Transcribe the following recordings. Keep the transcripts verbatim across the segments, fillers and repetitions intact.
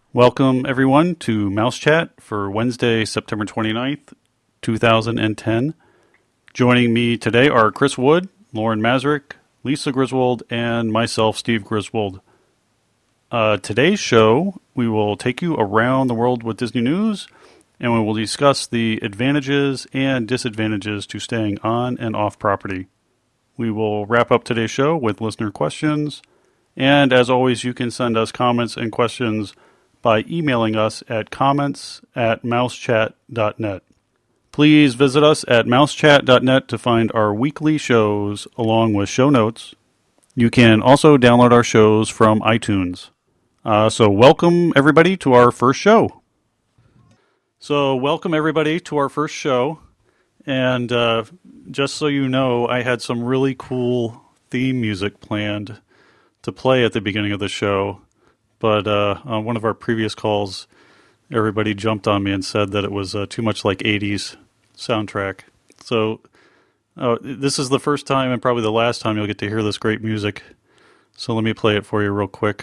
Welcome, everyone, to Mouse Chat for Wednesday, September twenty-ninth, two thousand ten. Joining me today are Chris Wood, Lauren Mazurek, Lisa Griswold, and myself, Steve Griswold. Uh, today's show, we will take you around the world with Disney news, and we will discuss the advantages and disadvantages to staying on and off property. We will wrap up today's show with listener questions, and as always, you can send us comments and questions by emailing us at comments at mousechat dot net. Please visit us at mousechat dot net to find our weekly shows along with show notes. You can also download our shows from iTunes. Uh, so welcome everybody to our first show. So welcome everybody to our first show. And uh, just so you know, I had some really cool theme music planned to play at the beginning of the show. But uh, on one of our previous calls, everybody jumped on me and said that it was uh, too much like eighties soundtrack. So uh, this is the first time and probably the last time you'll get to hear this great music. So let me play it for you real quick.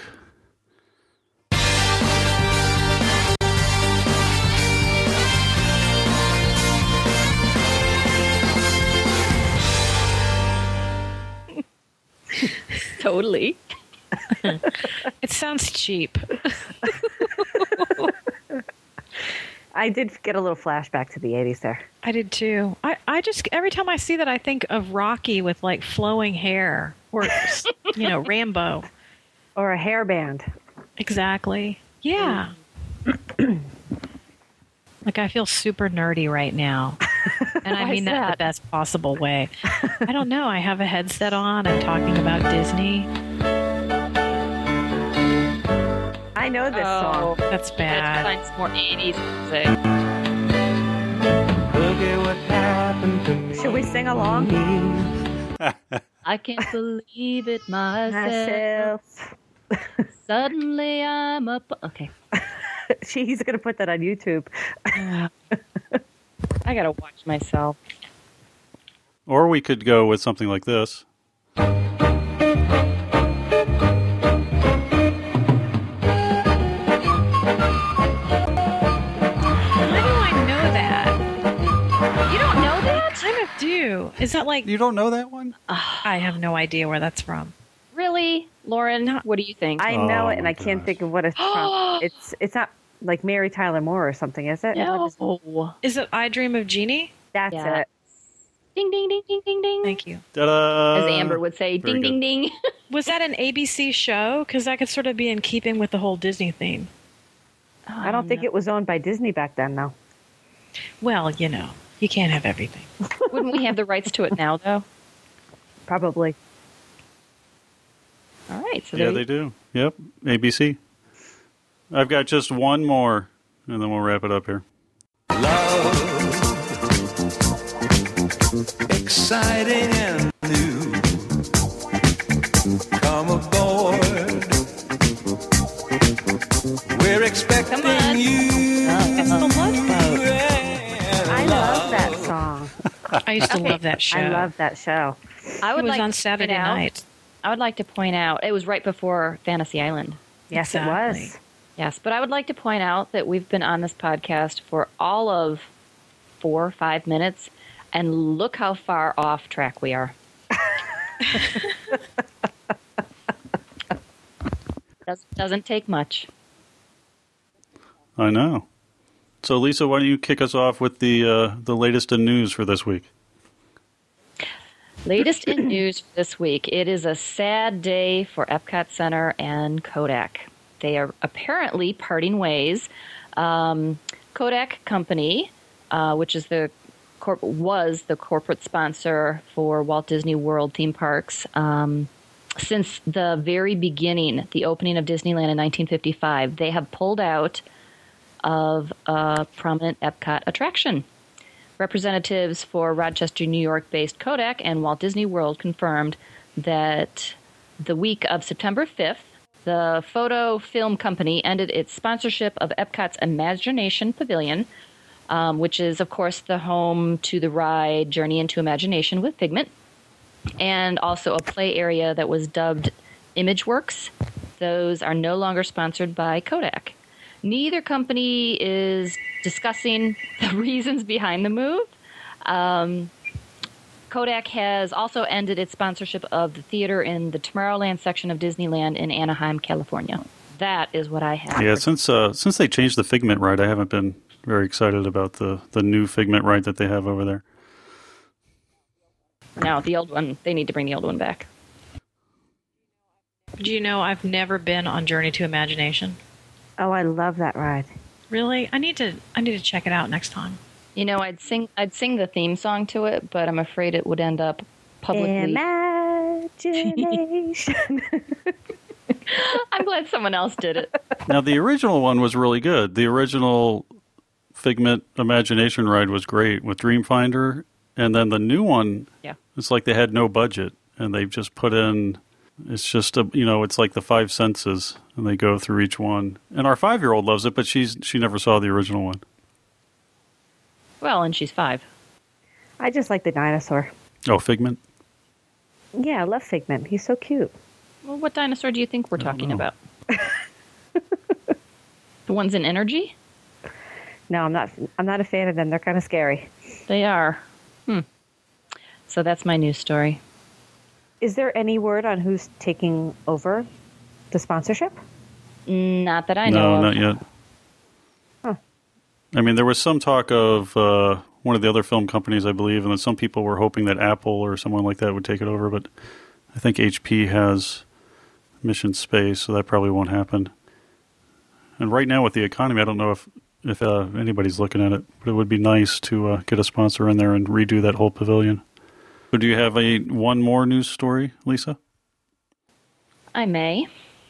Totally. It sounds cheap. I did get a little flashback to the eighties there. I did too. I, I just, every time I see that, I think of Rocky with like flowing hair or, you know, Rambo. Or a hairband. Exactly. Yeah. Like I feel super nerdy right now. And I mean that, that in the best possible way. I don't know. I have a headset on. I'm talking about Disney. I know this oh, song. That's bad. Let's find some more eighties music. Look at what happened to me. Should we sing along? I can't believe it myself. Myself. Suddenly I'm up. Okay. She's going to put that on YouTube. I got to watch myself. Or we could go with something like this. Do. Is that like... You don't know that one? I have no idea where that's from. Really? Lauren, No. what do you think? I know Oh, it, and I can't gosh. think of what it's from. It's it's not like Mary Tyler Moore or something, is it? No. Is it I Dream of Jeannie? That's Yeah. it. Ding, ding, ding, ding, ding, ding. Thank you. Ta-da! As Amber would say, Very ding, ding, good. ding. Was that an A B C show? Because that could sort of be in keeping with the whole Disney theme. I don't think it was owned by Disney back then, though. Well, you know, you can't have everything. Wouldn't we have the rights to it now, though? Probably. All right. So Yeah, there they you- do. Yep, A B C. I've got just one more, and then we'll wrap it up here. Love, exciting and new. Come aboard. We're expecting Come on. you. It's the Love Boat. And I love that song. I used to Okay. love that show. I love that show. I It would was like on to Saturday point out- night. I would like to point out, it was right before Fantasy Island. Yes, Exactly. it was. Yes, but I would like to point out that we've been on this podcast for all of four or five minutes, and look how far off track we are. Does, doesn't take much. I know. So, Lisa, why don't you kick us off with the uh, the latest in news for this week? Latest in news this week. It is a sad day for Epcot Center and Kodak. They are apparently parting ways. Um, Kodak Company, uh, which is the corp- was the corporate sponsor for Walt Disney World theme parks, um, since the very beginning, the opening of Disneyland in nineteen fifty-five, they have pulled out of a prominent Epcot attraction. Representatives for Rochester, New York-based Kodak and Walt Disney World confirmed that the week of September fifth, the photo film company ended its sponsorship of Epcot's Imagination Pavilion, um, which is, of course, the home to the ride Journey into Imagination with Figment, and also a play area that was dubbed ImageWorks. Those are no longer sponsored by Kodak. Neither company is discussing the reasons behind the move. Um, Kodak has also ended its sponsorship of the theater in the Tomorrowland section of Disneyland in Anaheim, California. That is what I have. Yeah, since uh, since they changed the Figment ride, I haven't been very excited about the, the new Figment ride that they have over there. No, the old one, they need to bring the old one back. Do you know I've never been on Journey to Imagination? Oh, I love that ride. Really? I need to I need to check it out next time. You know, I'd sing I'd sing the theme song to it, but I'm afraid it would end up publicly. Imagination. I'm glad someone else did it. Now, the original one was really good. The original Figment Imagination ride was great with Dreamfinder. And then the new one, Yeah. it's like they had no budget. And they've just put in, it's just, a, you know, it's like the five senses. And they go through each one. And our five-year-old loves it, but she's she never saw the original one. Well, and she's five. I just like the dinosaur. Oh, Figment? Yeah, I love Figment. He's so cute. Well, what dinosaur do you think we're talking know. about? The ones in Energy? No, I'm not. I'm not a fan of them. They're kind of scary. They are. Hmm. So that's my news story. Is there any word on who's taking over the sponsorship? Not that I No, know of. not yet. Huh. I mean, there was some talk of uh, one of the other film companies, I believe, and then some people were hoping that Apple or someone like that would take it over, but I think H P has Mission Space, so that probably won't happen. And right now with the economy, I don't know if, if uh, anybody's looking at it, but it would be nice to uh, get a sponsor in there and redo that whole pavilion. So do you have a one more news story, Lisa? I may.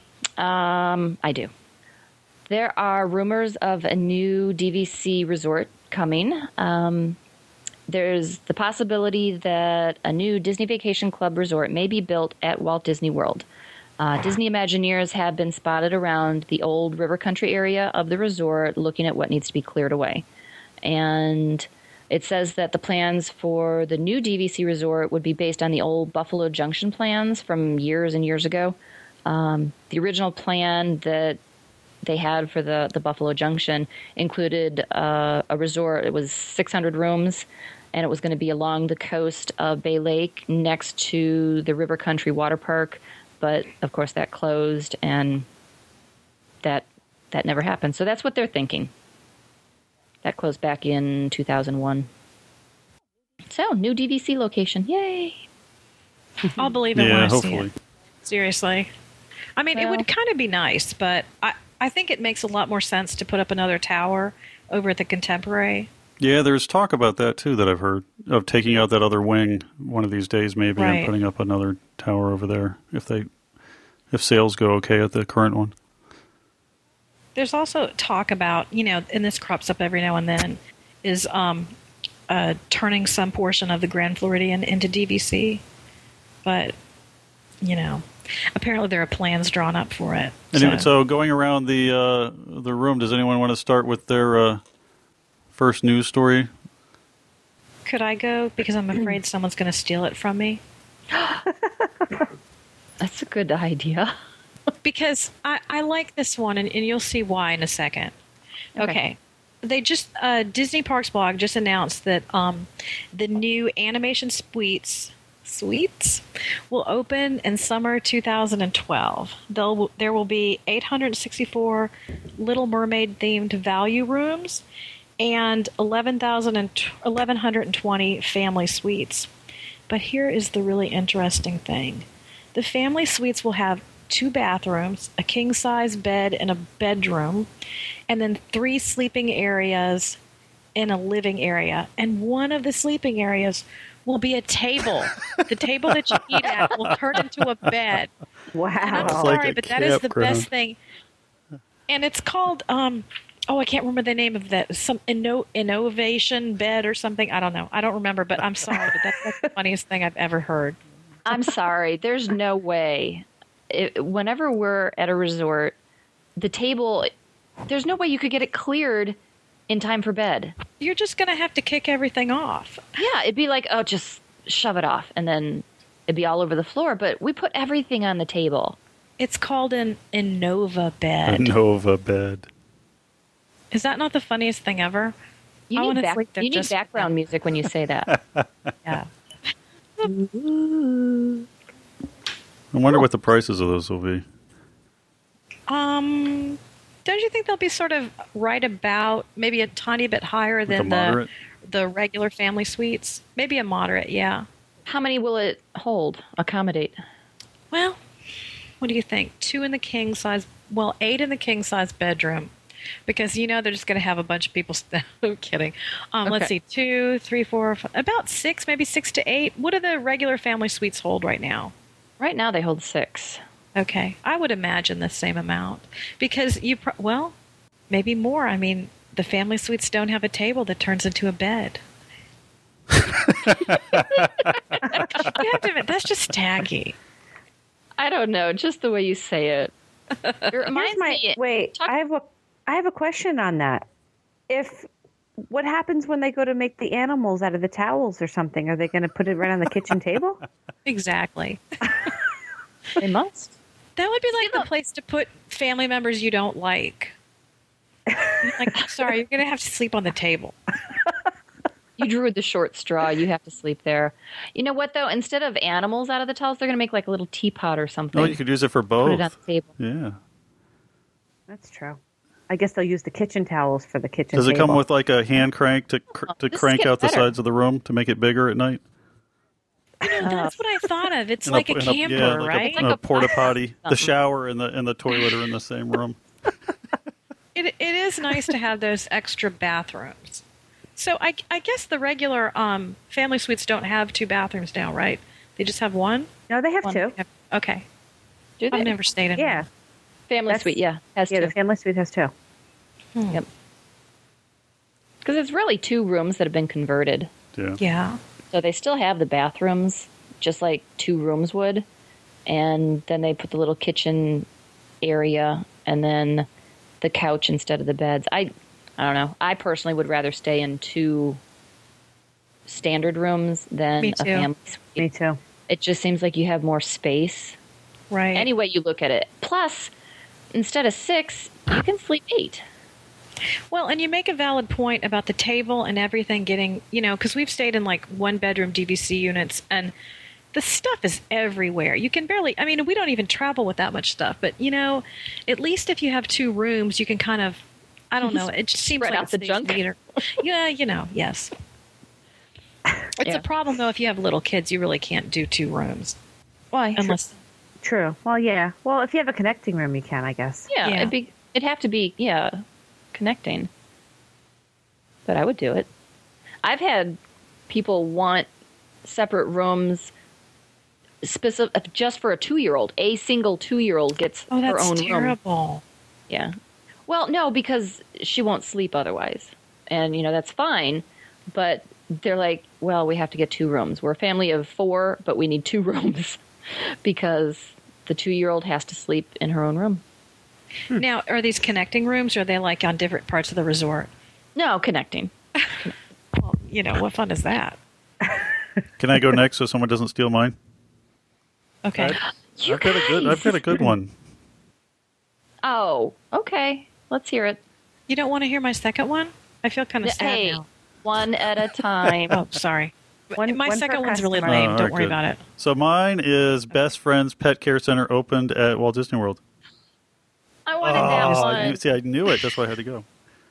Um, I do. There are rumors of a new D V C resort coming. Um, there's the possibility that a new Disney Vacation Club resort may be built at Walt Disney World. Uh, Disney Imagineers have been spotted around the old River Country area of the resort looking at what needs to be cleared away. And it says that the plans for the new D V C resort would be based on the old Buffalo Junction plans from years and years ago. Um, the original plan that they had for the, the Buffalo Junction included uh, a resort. It was six hundred rooms, and it was going to be along the coast of Bay Lake next to the River Country Water Park. But, of course, that closed, and that that never happened. So that's what they're thinking. That closed back in two thousand one. So, new D V C location. Yay! I'll believe it when Yeah, I see hopefully. it. Seriously. I mean, it Well- would kind of be nice, but I, I think it makes a lot more sense to put up another tower over at the Contemporary. Yeah, there's talk about that, too, that I've heard, of taking out that other wing one of these days maybe Right. and putting up another tower over there if they if sales go okay at the current one. There's also talk about, you know, and this crops up every now and then, is um, uh, turning some portion of the Grand Floridian into D V C. But, you know, apparently there are plans drawn up for it. Anyway, so going around the uh, the room, does anyone want to start with their uh, first news story? Could I go? Because I'm afraid someone's going to steal it from me. That's a good idea. Because I, I like this one, and, and you'll see why in a second. Okay. Okay. They just, uh, Disney Parks blog just announced that um, the new animation suites, suites will open in summer two thousand twelve. They'll, there will be eight hundred sixty-four Little Mermaid themed value rooms and eleven hundred twenty family suites. But here is the really interesting thing. The family suites will have two bathrooms, a king-size bed and a bedroom, and then three sleeping areas and a living area. And one of the sleeping areas will be a table. The table that you eat at will turn into a bed. Wow. And I'm It's like sorry, a but that is the campground. best thing. And it's called, um, oh, I can't remember the name of that. Some inno- innovation bed or something. I don't know. I don't remember, but I'm sorry. But that's, that's the funniest thing I've ever heard. I'm sorry. There's no way. It, whenever we're at a resort, the table, there's no way you could get it cleared in time for bed. You're just going to have to kick everything off. Yeah, it'd be like, oh, just shove it off, and then it'd be all over the floor. But we put everything on the table. It's called an Innova bed. A Nova bed. Is that not the funniest thing ever? You I need, wanna back, sleep there you need just- background music when you say that. Yeah. I wonder what the prices of those will be. Um, don't you think they'll be sort of right about, maybe a tiny bit higher Like a than the moderate? the regular family suites? Maybe a moderate, yeah. How many will it hold, accommodate? Well, what do you think? Two in the king size, well, eight in the king size bedroom. Because you know they're just going to have a bunch of people. St- I'm kidding. Um, Let's Okay. see, two, three, four, five, about six, maybe six to eight. What do the regular family suites hold right now? Right now they hold six. Okay, I would imagine the same amount because you. Pro- well, maybe more. I mean, the family suites don't have a table that turns into a bed. You have to admit, that's just tacky. I don't know, just the way you say it. It reminds Here's my me. wait. Talk- I have a I have a question on that. If what happens when they go to make the animals out of the towels or something? Are they going to put it right on the kitchen table? Exactly. They must. That would be like the look- place to put family members you don't like. Like, sorry, you're going to have to sleep on the table. You drew the short straw. You have to sleep there. You know what, though? Instead of animals out of the towels, they're going to make like a little teapot or something. Oh, you could use it for Put both. it on the table. Yeah. That's true. I guess they'll use the kitchen towels for the kitchen Does it table. come with like a hand crank to cr- to this is crank getting out the better. sides of the room to make it bigger at night? You know, that's what I thought of. It's In like a, in camper, yeah, like right? A, in a Like a porta box potty. or The something. shower and the and the toilet are in the same room. It, it is nice to have those extra bathrooms. So I, I guess the regular um, family suites don't have two bathrooms now, right? They just have one? No, they have One. two. Okay. Do they? I've never stayed in Yeah, one. Family That's- suite, yeah. Has yeah. to. The family suite has two. Yep. Because it's really two rooms that have been converted. Yeah. Yeah. So they still have the bathrooms, just like two rooms would. And then they put the little kitchen area and then the couch instead of the beds. I, I don't know. I personally would rather stay in two standard rooms than Me a too. family suite. Me too. It just seems like you have more space. Right. Any way you look at it. Plus, instead of six, you can sleep eight. Well, and you make a valid point about the table and everything getting, you know, because we've stayed in like one bedroom D V C units and the stuff is everywhere. You can barely, I mean, we don't even travel with that much stuff, but, you know, at least if you have two rooms, you can kind of, I don't know, it just seems Spread like out it's the junk. neater. Yeah, you know, yes. It's Yeah. a problem, though, if you have little kids, you really can't do two rooms. Why? Unless, True. Well, yeah. Well, if you have a connecting room, you can, I guess. Yeah, Yeah. It'd, be, it'd have to be, yeah, connecting. But I would do it. I've had people want separate rooms specific just for a two-year-old. A single two-year-old gets oh, her that's own room. terrible. Yeah. Well, no, because she won't sleep otherwise. And, you know, that's fine. But they're like, well, we have to get two rooms. We're a family of four, but we need two rooms because the two-year-old has to sleep in her own room. Now, are these connecting rooms or are they like on different parts of the resort? No, connecting. Well, you know, what fun is that? Can I go next so someone doesn't steal mine? Okay. You I've got a good. I've got a good one. Oh, okay. Let's hear it. You don't want to hear my second one? I feel kind of sad Hey, now. one at a time. Oh, sorry. One- my one per second one's really customer. lame. Oh, Don't alright, worry good. about it. So mine is Best Friends Pet Care Center opened at Walt Disney World. I wanted that Oh, I one. knew, see, I knew it. That's why I had to go.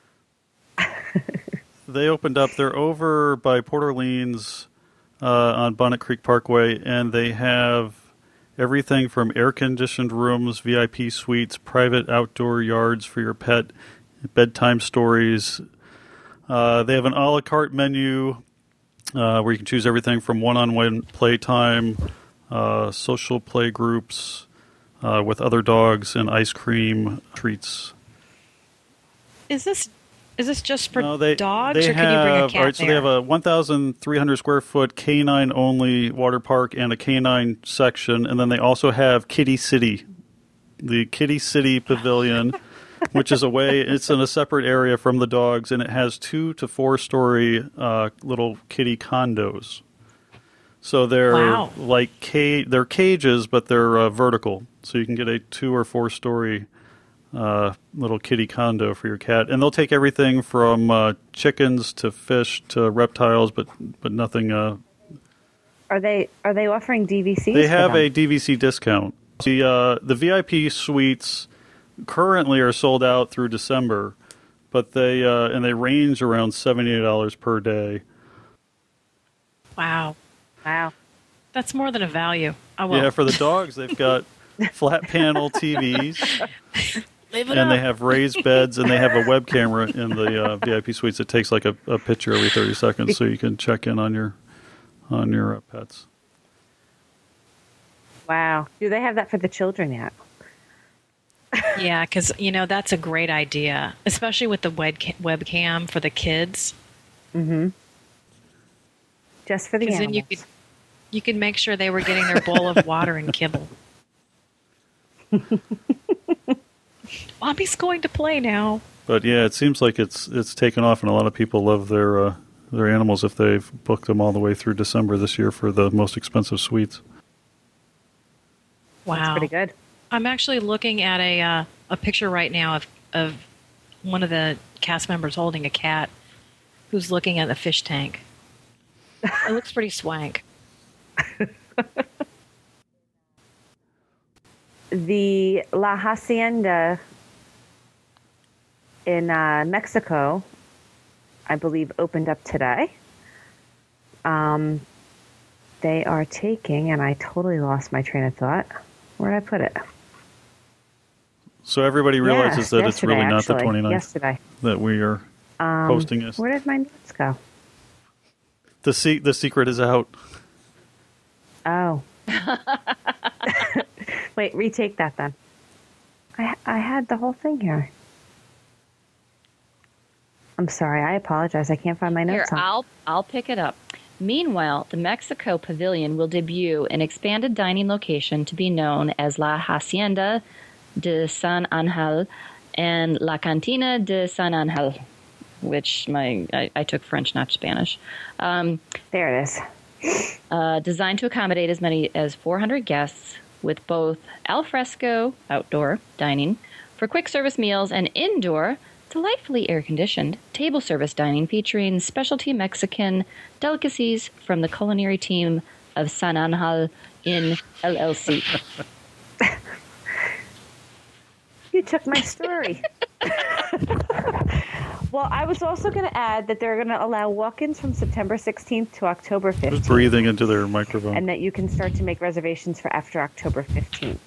They opened up. They're over by Port Orleans uh, on Bonnet Creek Parkway, and they have everything from air-conditioned rooms, V I P suites, private outdoor yards for your pet, bedtime stories. Uh, they have an a la carte menu uh, where you can choose everything from one-on-one playtime, uh, social play groups uh, with other dogs, and ice cream treats. Is this is this just for No, they, dogs, they or can you bring a have- cat all right, so there? they have a one thousand three hundred square foot canine only water park and a canine section, and then they also have Kitty City, the Kitty City Pavilion, which is away. It's in a separate area from the dogs, and it has two to four story uh, little kitty condos. So they're Wow. like ca- they're cages, but they're uh, vertical, so you can get a two or four story uh, little kitty condo for your cat. And they'll take everything from uh, chickens to fish to reptiles, but but nothing. Uh, Are they are they offering D V Cs? they have for them? a D V C discount. The uh, the V I P suites currently are sold out through December, but they uh, and they range around seventy dollars per day. Wow. Wow. That's more than a value. I will. Yeah, for the dogs, they've got flat panel T Vs. Leave it And up. they have raised beds, and they have a web camera in the uh, V I P suites that takes like a, a picture every thirty seconds, so you can check in on your on your uh, pets. Wow. Do they have that for the children yet? Yeah, because, you know, that's a great idea, especially with the web webcam for the kids. Mm-hmm. Just for the Because animals. then you could, you could make sure they were getting their bowl of water and kibble. Mommy's going to play now. But yeah, it seems like it's it's taken off, and a lot of people love their uh, their animals if they've booked them all the way through December this year for the most expensive suites. Wow. That's pretty good. I'm actually looking at a uh, a picture right now of, of one of the cast members holding a cat who's looking at a fish tank. It looks pretty swank. The La Hacienda in uh, Mexico, I believe, opened up today. Um, they are taking, and I totally lost my train of thought. Where did I put it? So everybody realizes Yes, that it's really yesterday, not actually. the twenty-ninth Yesterday. that we are Um, posting this. Where did my notes go? The se- the secret is out. Oh. Wait, retake that then. I I had the whole thing here. I'm sorry. I apologize. I can't find my Here, notes. on. I'll I'll pick it up. Meanwhile, the Mexico Pavilion will debut an expanded dining location to be known as La Hacienda de San Angel and La Cantina de San Angel, which my I, I took French, not Spanish. Um, There it is. uh, designed to accommodate as many as four hundred guests, with both al fresco outdoor dining for quick service meals and indoor, delightfully air-conditioned table service dining featuring specialty Mexican delicacies from the culinary team of San Angel in L L C. You took my story. Well, I was also going to add that they're going to allow walk-ins from September sixteenth to October Just fifteenth, breathing into their microphone. and that you can start to make reservations for after October fifteenth.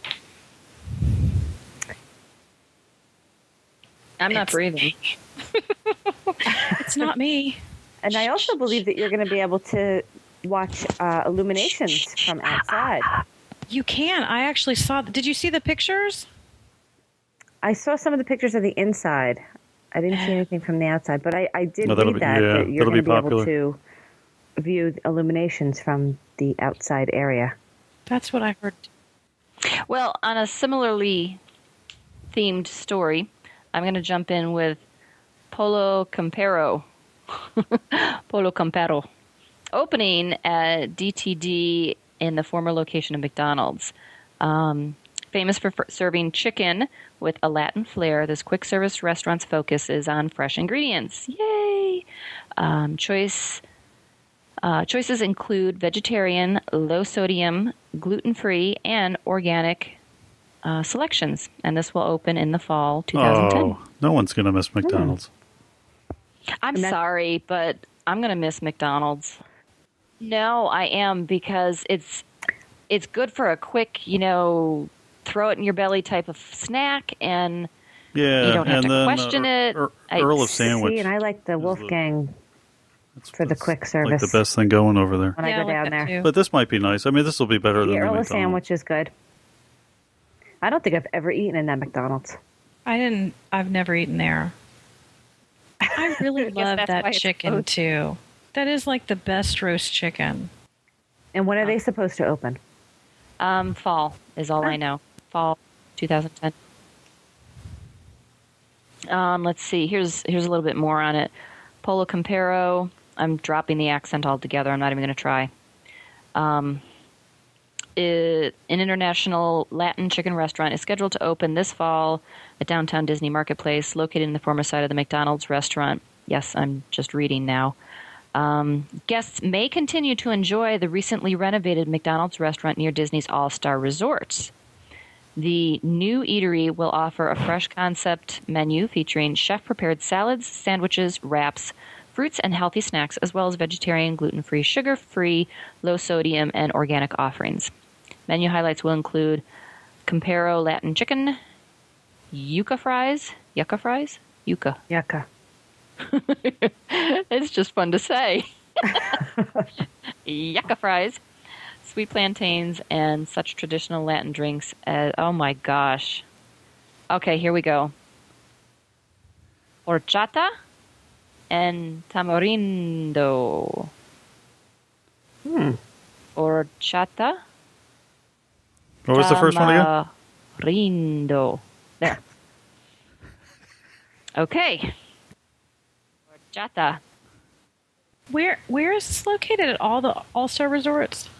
I'm not breathing. It's not me. And I also believe that you're going to be able to watch uh, illuminations from outside. You can. I actually saw. Did you see the pictures? I saw some of the pictures of the inside. I didn't see anything from the outside, but I, I did No, that'll read be- that, yeah, that you're that'll going be to be able popular. to view the illuminations from the outside area. That's what I heard. Well, on a similarly themed story, I'm going to jump in with Polo Campero. Polo Campero. Opening at D T D in the former location of McDonald's. Um, famous for f- serving chicken with a Latin flair, this quick service restaurant's focus is on fresh ingredients. Yay! Um, choice uh, choices include vegetarian, low sodium, gluten free, and organic uh, selections. And this will open in the fall twenty ten. Oh, no one's going to miss McDonald's. I'm And that's- sorry, but I'm going to miss McDonald's. No, I am, because it's it's good for a quick, you know, throw it in your belly type of snack, and Yeah, You don't have and to then, question uh, it. Ear- I- Earl of Sandwich. See, and I like the the- Wolfgang That's- for the that's quick like service. the best thing going over there. when I Yeah, go like down that there. too. But this might be nice. I mean, this will be better than The the Earl of McDonald's. Sandwich is good. I don't think I've ever eaten in that McDonald's. I didn't. I've never eaten there. I really I guess love that's why that it's chicken closed. too. That is like the best roast chicken. And when are they supposed to open? um, fall is all I know. Fall twenty ten. Um, let's see. Here's here's a little bit more on it. Polo Campero. I'm dropping the accent altogether. I'm not even going to try. Um, is, an international Latin chicken restaurant, is scheduled to open this fall at downtown Disney Marketplace, located in the former site of the McDonald's restaurant. Yes, I'm just reading now. Um, guests may continue to enjoy the recently renovated McDonald's restaurant near Disney's All-Star Resorts. The new eatery will offer a fresh concept menu featuring chef-prepared salads, sandwiches, wraps, fruits, and healthy snacks, as well as vegetarian, gluten-free, sugar-free, low-sodium, and organic offerings. Menu highlights will include Campero Latin chicken, yuca fries, yucca fries, yuca. Yucca. It's just fun to say. Yucca fries, sweet plantains, and such traditional Latin drinks as, oh my gosh. Okay, here we go. Horchata and tamarindo. Hmm. Horchata. What was the first one again? Tamarindo. There. Okay. Horchata. Where where is this located at all the All Star Resorts?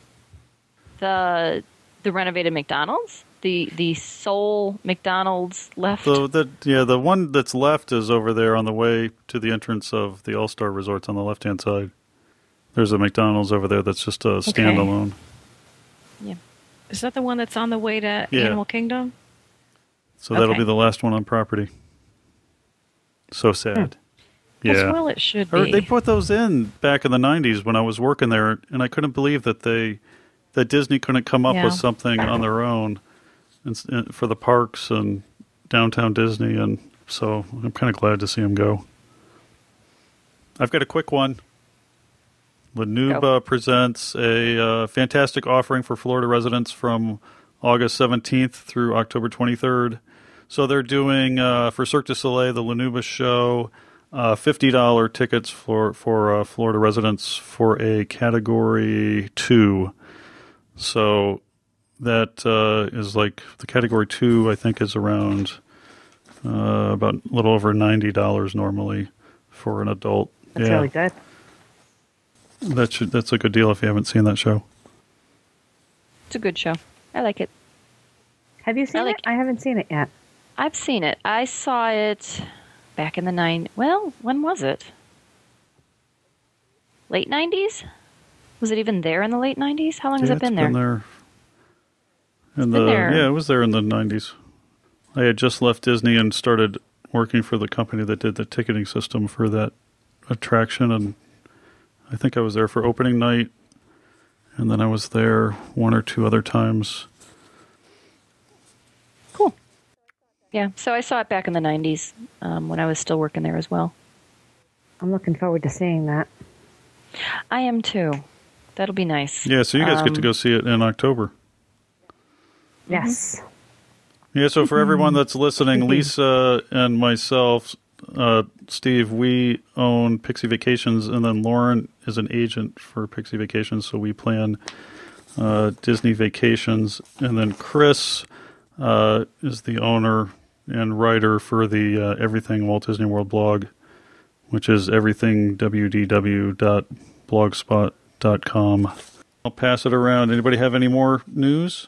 The the renovated McDonald's, the the sole McDonald's left. So that yeah, the one that's left is over there on the way to the entrance of the All Star Resorts on the left hand side. There's a McDonald's over there that's just a standalone. Yeah. Is that the one that's on the way to Yeah. Animal Kingdom? So that'll Okay. be the last one on property. So sad. As Yeah. well, it should Or be. they put those in back in the nineties when I was working there, and I couldn't believe that they that Disney couldn't come up Yeah. with something on their own and, s- and for the parks and downtown Disney, and so I'm kind of glad to see them go. I've got a quick one. Lanuba Go. presents a uh, fantastic offering for Florida residents from August seventeenth through October twenty-third. So they're doing, uh, for Cirque du Soleil, the Lanuba show, uh, fifty dollars tickets for, for uh, Florida residents for a Category two. So that uh, is like, the Category two, I think, is around uh, about a little over ninety dollars normally for an adult. That's yeah. really good. That should, that's a good deal if you haven't seen that show. It's a good show. I like it. Have you seen I like- it? I haven't seen it yet. I've seen it. I saw it back in the nine. Well, when was it? Late nineties? Was it even there in the late nineties? How long has Yeah, it been it's there? Been there in been the, there. Yeah, it was there in the nineties. I had just left Disney and started working for the company that did the ticketing system for that attraction, and I think I was there for opening night, and then I was there one or two other times. Cool. Yeah, so I saw it back in the nineties um, when I was still working there as well. I'm looking forward to seeing that. I am too. That'll be nice. Yeah, so you guys get to Um, go see it in October. Yes. Yeah, so for everyone that's listening, Lisa and myself, uh, Steve, we own Pixie Vacations, and then Lauren is an agent for Pixie Vacations, so we plan uh, Disney Vacations. And then Chris uh, is the owner and writer for the uh, Everything Walt Disney World blog, which is everything w d w dot blogspot dot com. I'll pass it around. Anybody have any more news?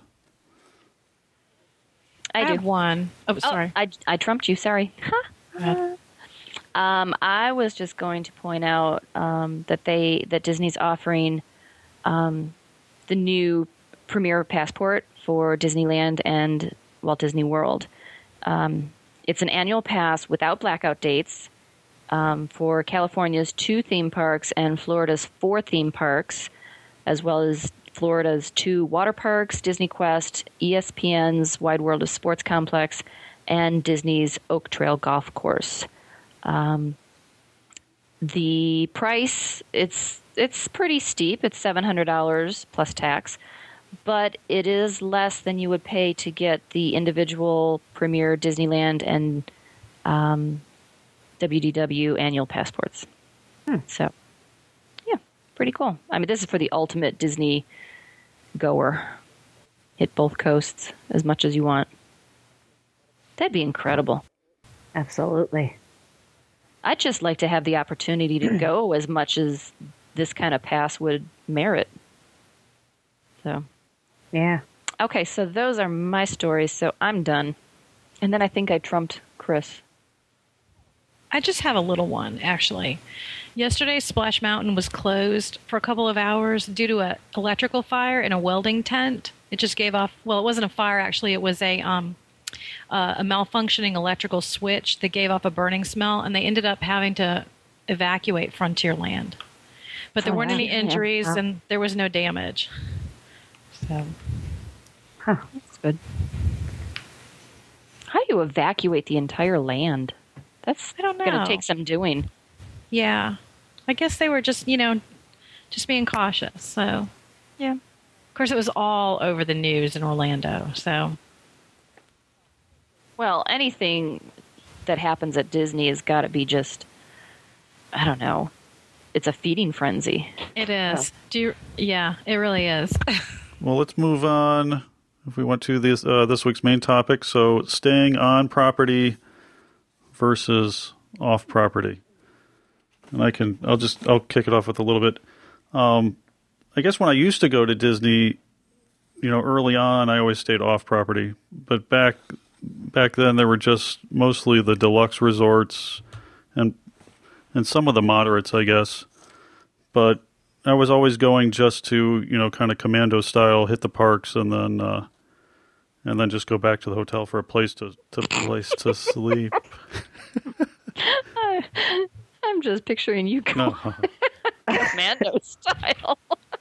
I, I do. have one. Oh, Oh, sorry. I, I trumped you. Sorry. Go ahead. Um, I was just going to point out um, that they that Disney's offering um, the new Premier Passport for Disneyland and Walt Disney World. Um, it's an annual pass without blackout dates um, for California's two theme parks and Florida's four theme parks, as well as Florida's two water parks, Disney Quest, E S P N's Wide World of Sports Complex, and Disney's Oak Trail Golf Course. Um, the price, it's it's pretty steep. It's seven hundred dollars plus tax, but it is less than you would pay to get the individual Premier Disneyland and um, W D W annual passports. Hmm. So, yeah, pretty cool. I mean, this is for the ultimate Disney goer. Hit both coasts as much as you want. That'd be incredible. Absolutely. I'd just like to have the opportunity to go as much as this kind of pass would merit. So, Yeah. Okay, so those are my stories, so I'm done. And then I think I trumped Chris. I just have a little one, actually. Yesterday, Splash Mountain was closed for a couple of hours due to an electrical fire in a welding tent. It just gave off, well, it wasn't a fire, actually. It was a um, uh, a malfunctioning electrical switch that gave off a burning smell, and they ended up having to evacuate Frontierland. But there Oh, weren't wow. any Yeah. injuries, Wow. and there was no damage. So, Huh. That's good. How do you evacuate the entire land? That's I don't going know. to take some doing. yeah. I guess they were just, you know, just being cautious. So, Yeah. of course, it was all over the news in Orlando. So, Well, anything that happens at Disney has got to be just, I don't know, it's a feeding frenzy. it is. Do you, yeah, it really is. Well, let's move on. If we went to this uh, this week's main topic, so staying on property versus off property, and I can I'll just I'll kick it off with a little bit. Um, I guess when I used to go to Disney, you know, early on, I always stayed off property, but back back then there were just mostly the deluxe resorts and and some of the moderates, I guess, but I was always going just to, you know, kind of commando style, hit the parks, and then uh, and then just go back to the hotel for a place to to place to sleep. I'm just picturing you go No, commando style.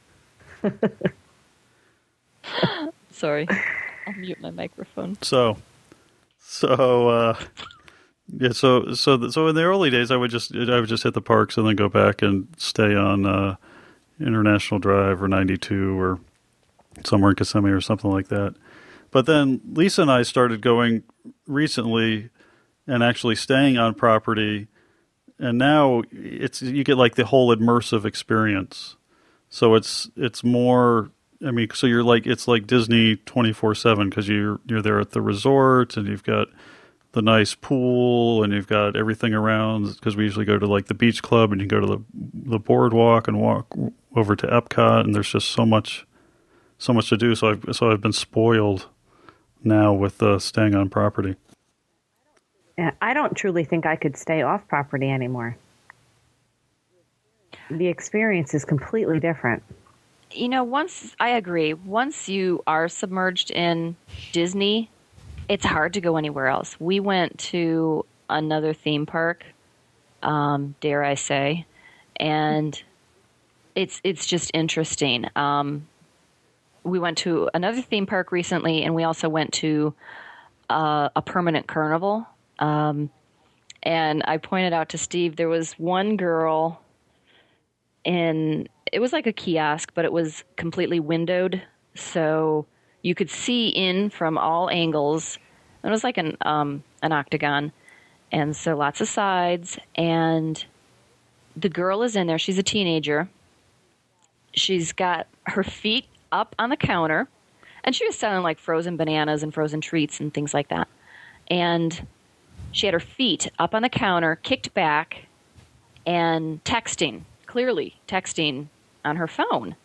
Sorry. I'll mute my microphone. so so uh, yeah, so so so in the early days, I would just I would just hit the parks and then go back and stay on uh, International Drive or ninety-two or somewhere in Kissimmee or something like that. But then Lisa and I started going recently and actually staying on property, and now it's you get like the whole immersive experience. So it's it's more. I mean, so you're like it's like Disney twenty-four seven because you're you're there at the resort and you've got the nice pool and you've got everything around. Because we usually go to like the beach club and you go to the the boardwalk and walk over to Epcot, and there's just so much so much to do. So I've so I've been spoiled now with uh, staying on property. Yeah, I don't truly think I could stay off property anymore. The experience is completely different. You know, once I agree, once you are submerged in Disney, it's hard to go anywhere else. We went to another theme park, um, dare I say, and it's it's just interesting. Um, we went to another theme park recently, and we also went to uh, a permanent carnival. Um, and I pointed out to Steve, there was one girl in, it was like a kiosk, but it was completely windowed. So you could see in from all angles. It was like an, um, an octagon. And so lots of sides. And the girl is in there. She's a teenager. She's got her feet up on the counter. And she was selling like frozen bananas and frozen treats and things like that. And she had her feet up on the counter, kicked back, and texting, clearly texting on her phone.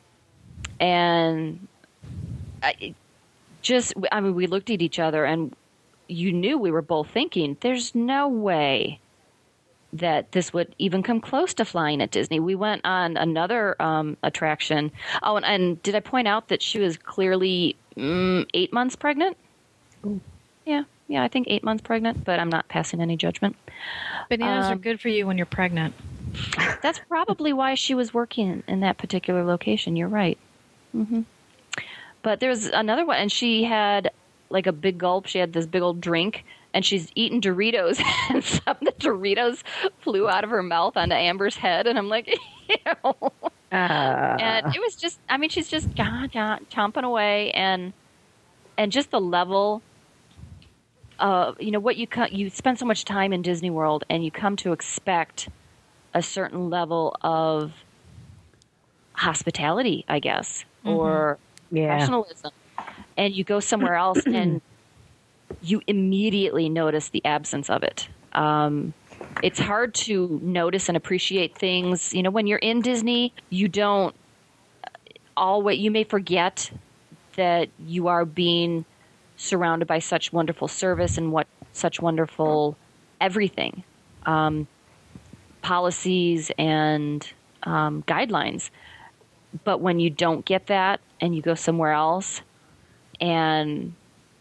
And I just, I mean, we looked at each other and you knew we were both thinking, there's no way that this would even come close to flying at Disney. We went on another um, attraction. Oh, and, and did I point out that she was clearly mm, eight months pregnant? Ooh. Yeah, yeah, I think eight months pregnant, but I'm not passing any judgment. Bananas Um, are good for you when you're pregnant. That's probably why she was working in that particular location. You're right. Hmm. But there's another one, and she had like a big gulp. She had this big old drink, and she's eating Doritos, and some of the Doritos flew out of her mouth onto Amber's head, and I'm like, ew. Uh, And it was just, I mean, she's just gah, gah, chomping away, and and just the level. Uh, you know what you co- you spend so much time in Disney World, and you come to expect a certain level of hospitality, I guess, or yeah. professionalism, and you go somewhere else, and you immediately notice the absence of it. Um, it's hard to notice and appreciate things. You know, when you're in Disney, you don't always. You may forget that you are being surrounded by such wonderful service and what such wonderful everything, um, policies and um, guidelines. But when you don't get that and you go somewhere else and,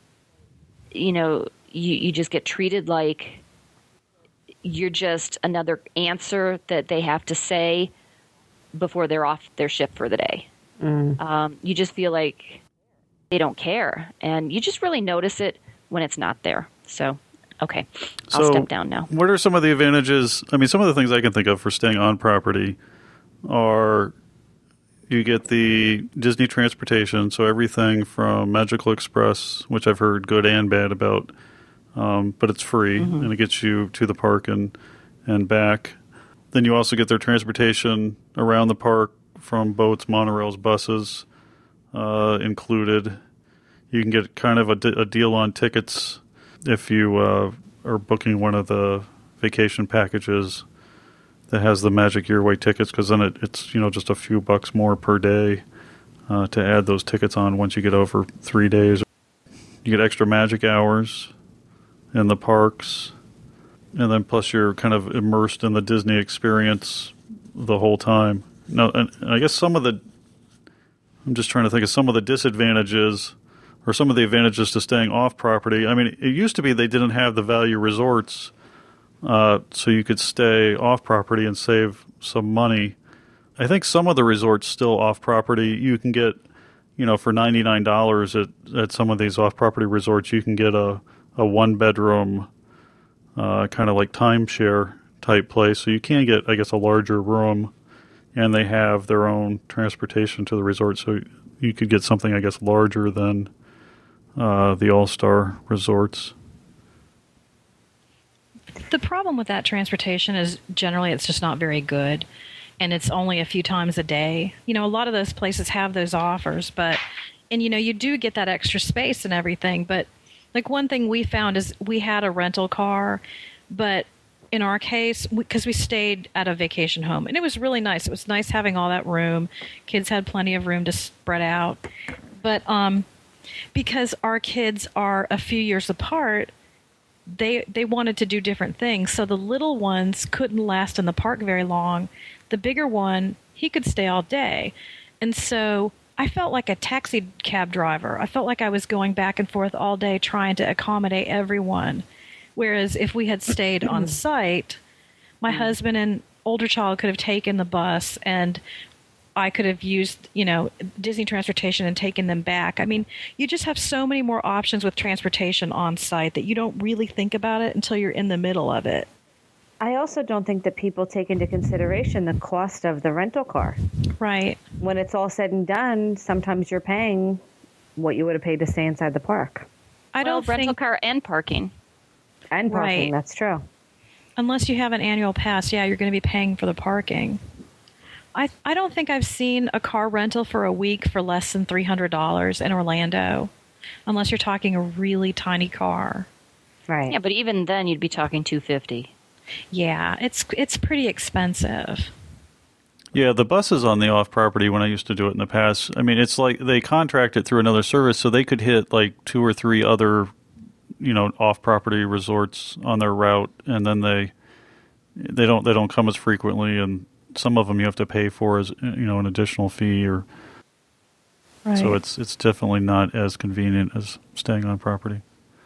you know, you, you just get treated like you're just another answer that they have to say before they're off their shift for the day. Mm. Um, you just feel like they don't care. And you just really notice it when it's not there. So, okay, I'll So, step down now. What are some of the advantages? I mean, some of the things I can think of for staying on property are you get the Disney transportation, so everything from Magical Express, which I've heard good and bad about, um, but it's free, Mm-hmm. and it gets you to the park and, and back. Then you also get their transportation around the park from boats, monorails, buses uh, included. You can get kind of a, d- a deal on tickets if you uh, are booking one of the vacation packages that has the Magic Your Way tickets, because then it, it's you know just a few bucks more per day uh, to add those tickets on once you get over three days. You get extra Magic hours in the parks, and then plus you're kind of immersed in the Disney experience the whole time. Now, and, and I guess some of the, I'm just trying to think of some of the disadvantages or some of the advantages to staying off property. I mean, it used to be they didn't have the value resorts, uh, so you could stay off property and save some money. I think some of the resorts still off property. You can get, you know, for ninety-nine dollars at, at some of these off property resorts, you can get a, a one bedroom, uh, kind of like timeshare type place. So you can get, I guess, a larger room, and they have their own transportation to the resort. So you could get something, I guess, larger than uh, the All-Star resorts. The problem with that transportation is generally it's just not very good, and it's only a few times a day. You know, a lot of those places have those offers, but, and you know, you do get that extra space and everything, but like one thing we found is we had a rental car, but in our case, because we, we stayed at a vacation home, and it was really nice. It was nice having all that room. Kids had plenty of room to spread out. But um, because our kids are a few years apart, they they wanted to do different things. So the little ones couldn't last in the park very long. The bigger one, he could stay all day. And so I felt like a taxi cab driver. I felt like I was going back and forth all day trying to accommodate everyone. Whereas if we had stayed on site, my husband and older child could have taken the bus, and I could have used, you know, Disney transportation and taken them back. I mean, you just have so many more options with transportation on site that you don't really think about it until you're in the middle of it. I also don't think that people take into consideration the cost of the rental car. Right. When it's all said and done, sometimes you're paying what you would have paid to stay inside the park. I Well, don't rental think, car and parking. And parking, Right. that's true. unless you have an annual pass, yeah, you're going to be paying for the parking. I I don't think I've seen a car rental for a week for less than three hundred dollars in Orlando, unless you're talking a really tiny car. Right. Yeah, but even then, you'd be talking two fifty. Yeah, it's it's pretty expensive. Yeah, the buses on the off-property, when I used to do it in the past, I mean, it's like they contract it through another service, so they could hit like two or three other, you know, off-property resorts on their route, and then they they don't they don't come as frequently, and some of them you have to pay for as, you know, an additional fee, or Right. so it's it's definitely not as convenient as staying on property.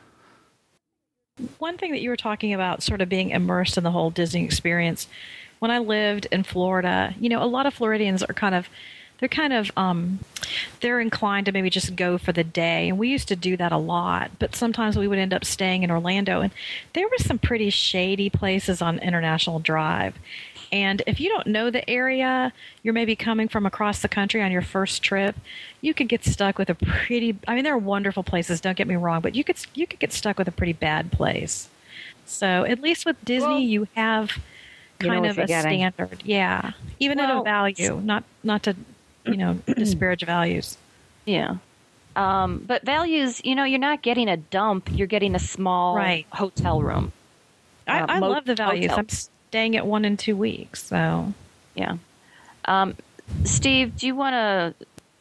One thing that you were talking about, sort of being immersed in the whole Disney experience. When I lived in Florida, you know, a lot of Floridians are kind of, they're kind of, um, they're inclined to maybe just go for the day. And we used to do that a lot. But sometimes we would end up staying in Orlando. And there were some pretty shady places on International Drive. And if you don't know the area, you're maybe coming from across the country on your first trip, you could get stuck with a pretty, I mean, there are wonderful places, don't get me wrong, but you could you could get stuck with a pretty bad place. So at least with Disney, Well, you have you know kind what of you're a getting. standard. Yeah. Even at a Well, value, not not to, you know, disparage values. Yeah. Um, but values, you know, you're not getting a dump. You're getting a small Right. hotel room. I, Uh, I mo- love the values. hotel. I'm staying at one in two weeks, so. Yeah. Um, Steve, do you want to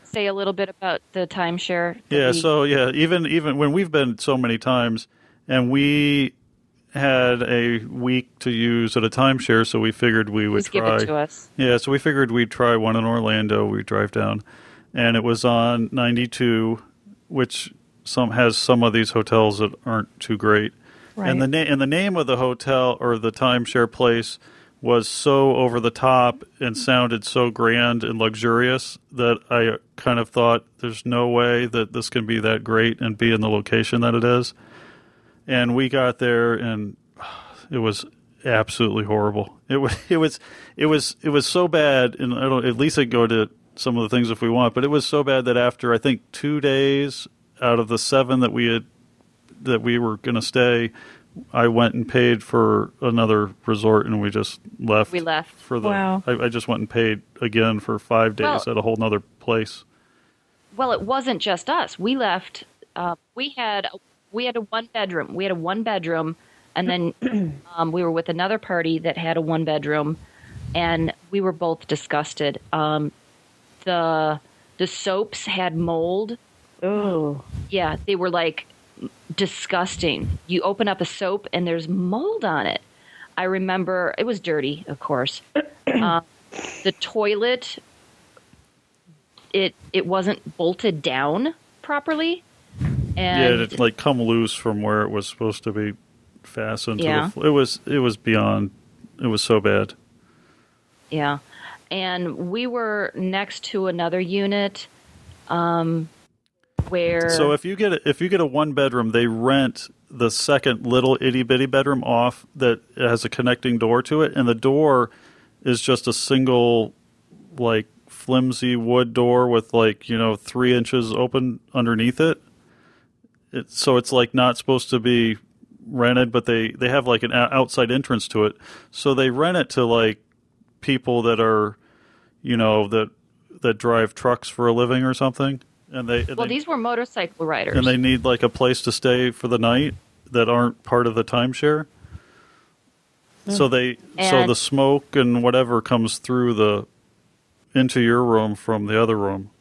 say a little bit about the timeshare? that Yeah, we- so yeah, even even when we've been so many times, and we had a week to use at a timeshare, so we figured we would Please give try. it to us. Yeah, so we figured we'd try one in Orlando. We drive down, and it was on ninety-two, which some has some of these hotels that aren't too great. Right. And the na- and the name of the hotel or the timeshare place was so over the top and sounded so grand and luxurious that I kind of thought there's no way that this can be that great and be in the location that it is. And we got there and it was absolutely horrible. It was it was it was it was so bad, and I don't at least I go to some of the things if we want, but it was so bad that after I think two days out of the seven that we had that we were going to stay, I went and paid for another resort, and we just left. We left. for the. Wow. I, I just went and paid again for five days Well- at a whole nother place. Well, it wasn't just us. We left. Uh, we had a, we had a one bedroom. We had a one bedroom, and then um, we were with another party that had a one bedroom, and we were both disgusted. Um, the the soaps had mold. Oh, Yeah, they were like disgusting. You open up a soap and there's mold on it. I remember it was dirty, of course. uh, the toilet, it it wasn't bolted down properly, Yeah, and it like come loose from where it was supposed to be fastened. Yeah. To the, fl- it was it was beyond. It was so bad. yeah, and we were next to another unit, um, where So if you get a, if you get a one bedroom, they rent the second little itty bitty bedroom off that has a connecting door to it, and the door is just a single like flimsy wood door with like you know three inches open underneath it. It so it's like not supposed to be rented, but they they have like an o- outside entrance to it, so they rent it to like people that are you know that that drive trucks for a living or something. And they, and well, they these were motorcycle riders. and they need like a place to stay for the night that aren't part of the timeshare. So they so And- the smoke and whatever comes through the into your room from the other room.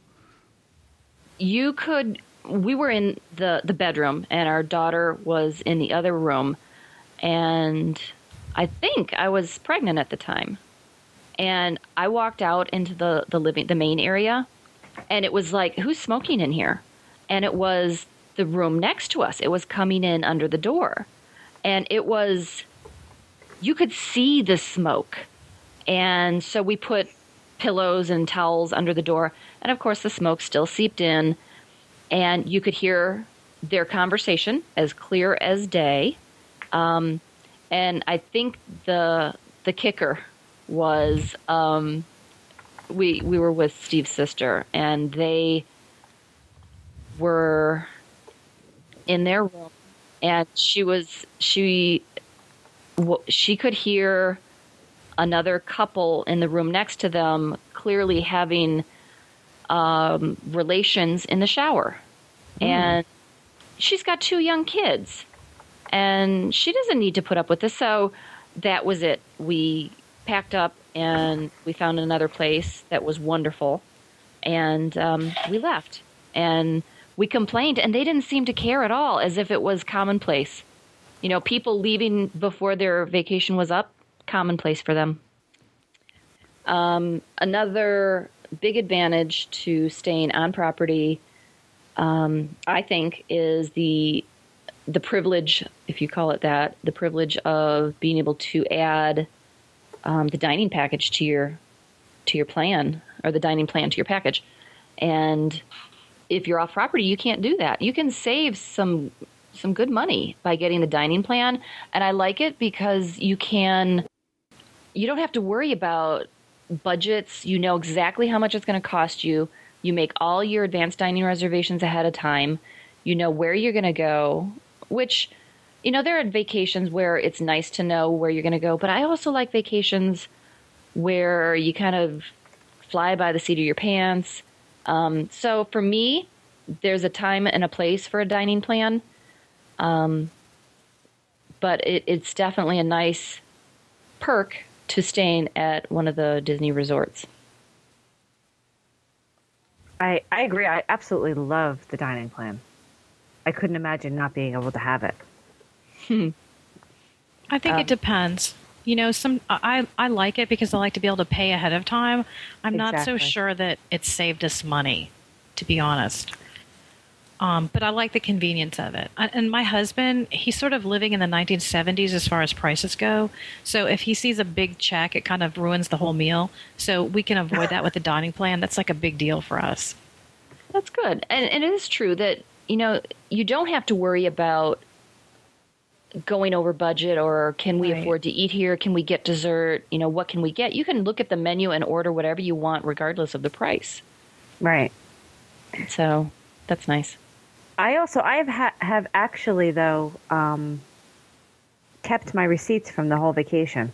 You could we were in the the bedroom and our daughter was in the other room, and I think I was pregnant at the time, and I walked out into the the living the main area, and it was like, who's smoking in here? And it was the room next to us. It was coming in under the door, and it was you could see the smoke. And so we put pillows and towels under the door, and of course the smoke still seeped in, and you could hear their conversation as clear as day. Um, and I think the the kicker was um, we we were with Steve's sister, and they were in their room, and she was she w- she could hear another couple in the room next to them clearly having um, relations in the shower. And she's got two young kids, and she doesn't need to put up with this. So that was it. We packed up and we found another place that was wonderful, and um, we left. And we complained, and they didn't seem to care at all, as if it was commonplace. You know, people leaving before their vacation was up, commonplace for them. Um, another big advantage to staying on property, um, I think, is the the privilege, if you call it that, the privilege of being able to add um, the dining package to your to your plan, or the dining plan to your package. And if you're off property, you can't do that. You can save some some good money by getting the dining plan, and I like it because you can you don't have to worry about budgets. You know exactly how much it's going to cost you. You make all your advanced dining reservations ahead of time. You know where you're going to go, which, you know, there are vacations where it's nice to know where you're going to go, but I also like vacations where you kind of fly by the seat of your pants. Um, so for me, there's a time and a place for a dining plan. Um, but it, it's definitely a nice perk to staying at one of the Disney resorts. I, I agree. I absolutely love the dining plan. I couldn't imagine not being able to have it. I think Um, it depends. You know, some I I like it because I like to be able to pay ahead of time. I'm not so Exactly. sure that it saved us money, to be honest. Um, but I like the convenience of it. And and my husband, he's sort of living in the nineteen seventies as far as prices go. So if he sees a big check, it kind of ruins the whole meal. So we can avoid that with the dining plan. That's like a big deal for us. That's good. And, and it is true that, you know, you don't have to worry about going over budget or can we Right. afford to eat here? Can we get dessert? You know, what can we get? You can look at the menu and order whatever you want regardless of the price. Right. So that's nice. I also I have ha- have actually though um, kept my receipts from the whole vacation.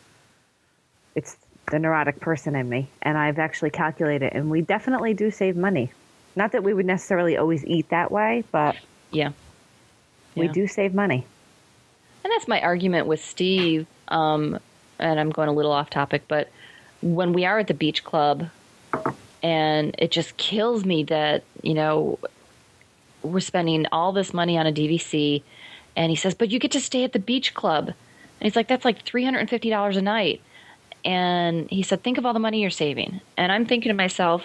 It's the neurotic person in me, and I've actually calculated, and we definitely do save money. Not that we would necessarily always eat that way, but Yeah. we Yeah. do save money. And that's my argument with Steve. Um, and I'm going a little off topic, but when we are at the beach club, and it just kills me that, you know, we're spending all this money on a D V C, and he says, but you get to stay at the beach club. And he's like, that's like three hundred fifty dollars a night. And he said, think of all the money you're saving. And I'm thinking to myself,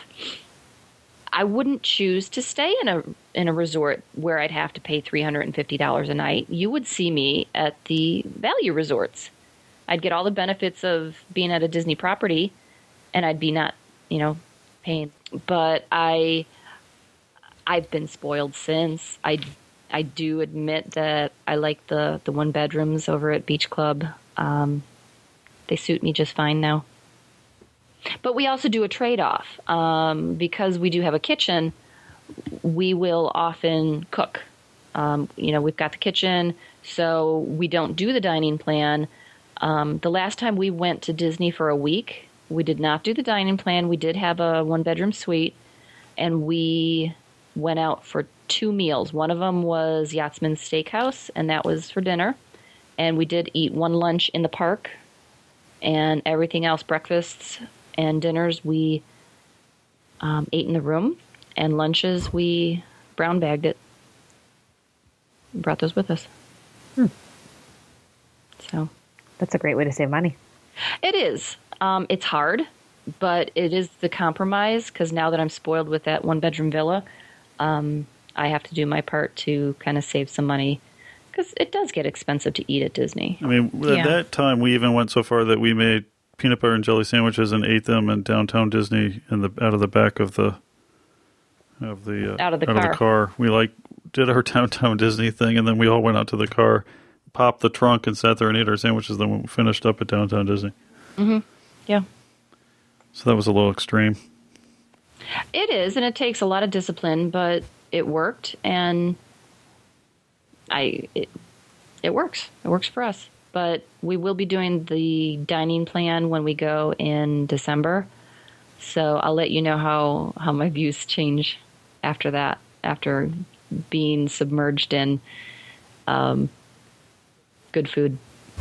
I wouldn't choose to stay in a in a resort where I'd have to pay three hundred fifty dollars a night. You would see me at the value resorts. I'd get all the benefits of being at a Disney property, and I'd be not, you know, paying. But I, I've been spoiled since. I, I do admit that I like the, the one bedrooms over at Beach Club. Um, they suit me just fine now. But we also do a trade-off. Um, because we do have a kitchen, we will often cook. Um, you know, we've got the kitchen, so we don't do the dining plan. Um, the last time we went to Disney for a week, we did not do the dining plan. We did have a one-bedroom suite, and we went out for two meals. One of them was Yachtsman Steakhouse, and that was for dinner. And we did eat one lunch in the park, and everything else, breakfasts and dinners, we um, ate in the room, and lunches, we brown bagged it. Brought those with us. Hmm. So That's a great way to save money. it is. Um, it's hard, but it is the compromise because now that I'm spoiled with that one bedroom villa, um, I have to do my part to kind of save some money because it does get expensive to eat at Disney. I mean, at Yeah. that time, we even went so far that we made peanut butter and jelly sandwiches and ate them in downtown Disney in the out of the back of the of the uh, Out of the out of car. the car. We like did our downtown Disney thing, and then we all went out to the car, popped the trunk, and sat there and ate our sandwiches. Then we finished up at downtown Disney. Yeah. So that was a little extreme. It is, and it takes a lot of discipline, but it worked, and I it, it works. It works for us. But we will be doing the dining plan when we go in December. So I'll let you know how, how my views change after that, after being submerged in um, good food.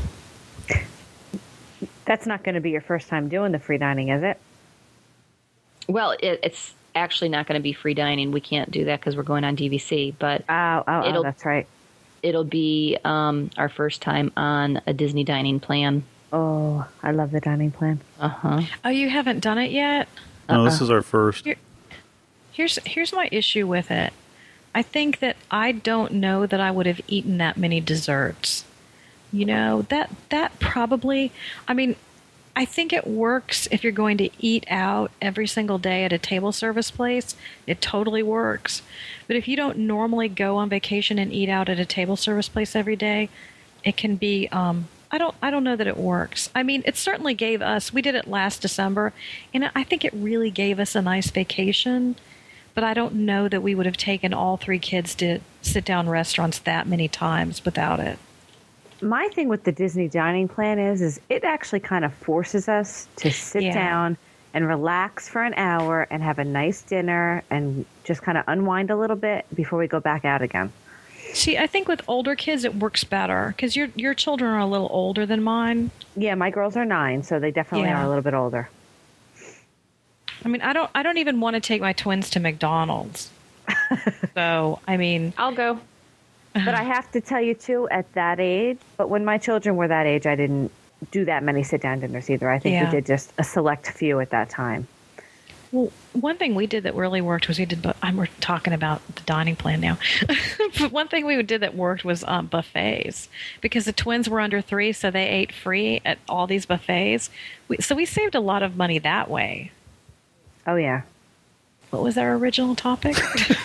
That's not going to be your first time doing the free dining, is it? Well, it, it's actually not going to be free dining. We can't do that because we're going on D V C, but Oh, oh, oh, It'll- that's right. it'll be um, our first time on a Disney dining plan. Oh, I love the dining plan. Uh-huh. Oh, you haven't done it yet? No, this is our first. Here- Here's here's my issue with it. I think that I don't know that I would have eaten that many desserts. You know, that that probably, I mean, I think it works if you're going to eat out every single day at a table service place. It totally works. But if you don't normally go on vacation and eat out at a table service place every day, it can be um I don't I don't know that it works. I mean, it certainly gave us, we did it last December, and I think it really gave us a nice vacation. But I don't know that we would have taken all three kids to sit down restaurants that many times without it. My thing with the Disney dining plan is, is it actually kind of forces us to sit Yeah. down and relax for an hour and have a nice dinner and just kind of unwind a little bit before we go back out again. See, I think with older kids it works better because your your children are a little older than mine. Yeah, my girls are nine, so they definitely Yeah. are a little bit older. I mean, I don't. I don't even want to take my twins to McDonald's. So, I mean, I'll go. But I have to tell you, too, at that age, but when my children were that age, I didn't do that many sit-down dinners either. I think Yeah. we did just a select few at that time. well, one thing we did that really worked was we did. bu- I'm we're talking about the dining plan now. But one thing we did that worked was um, buffets, because the twins were under three, so they ate free at all these buffets. We, so we saved a lot of money that way. Oh, yeah. What was our original topic?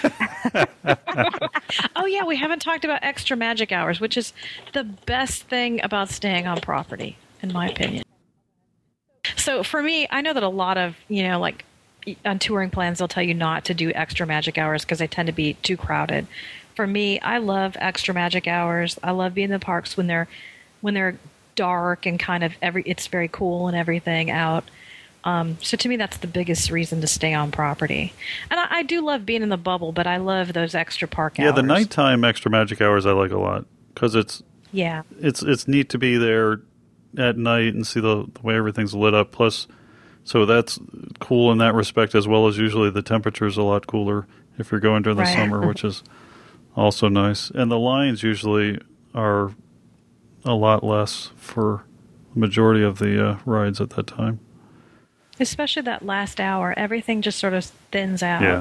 Oh, yeah, we haven't talked about extra magic hours, which is the best thing about staying on property, in my opinion. So for me, I know that a lot of, you know, like on touring plans, they'll tell you not to do extra magic hours because they tend to be too crowded. For me, I love extra magic hours. I love being in the parks when they're when they're dark and kind of every it's very cool and everything out. Um, so to me, that's the biggest reason to stay on property. And I, I do love being in the bubble, but I love those extra park Yeah, hours. the nighttime extra magic hours I like a lot because it's Yeah. it's it's neat to be there at night and see the, the way everything's lit up. Plus, so that's cool in that respect, as well as usually the temperature's a lot cooler if you're going during the Right. summer, which is also nice. And the lines usually are a lot less for the majority of the uh, rides at that time. Especially that last hour, everything just sort of thins out. Yeah.